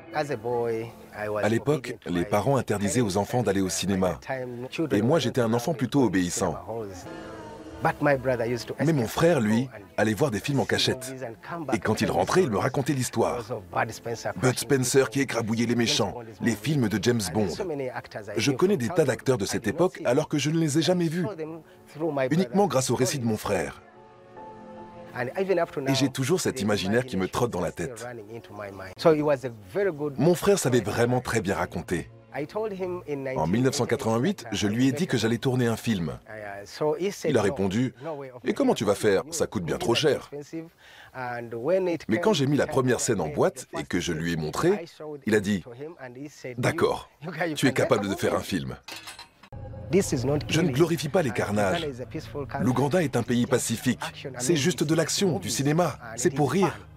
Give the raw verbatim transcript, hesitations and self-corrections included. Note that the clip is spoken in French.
À l'époque, les parents interdisaient aux enfants d'aller au cinéma. Et moi, j'étais un enfant plutôt obéissant. Mais mon frère, lui, allait voir des films en cachette. Et quand il rentrait, il me racontait l'histoire. Bud Spencer qui écrabouillait les méchants, les films de James Bond. Je connais des tas d'acteurs de cette époque alors que je ne les ai jamais vus, uniquement grâce au récit de mon frère. Et j'ai toujours cet imaginaire qui me trotte dans la tête. Mon frère savait vraiment très bien raconter. En mille neuf cent quatre-vingt-huit, je lui ai dit que j'allais tourner un film. Il a répondu « Et comment tu vas faire? Ça coûte bien trop cher. » Mais quand j'ai mis la première scène en boîte et que je lui ai montré, il a dit « D'accord, tu es capable de faire un film. » Je ne glorifie pas les carnages. L'Ouganda est un pays pacifique. C'est juste de l'action, du cinéma. C'est pour rire.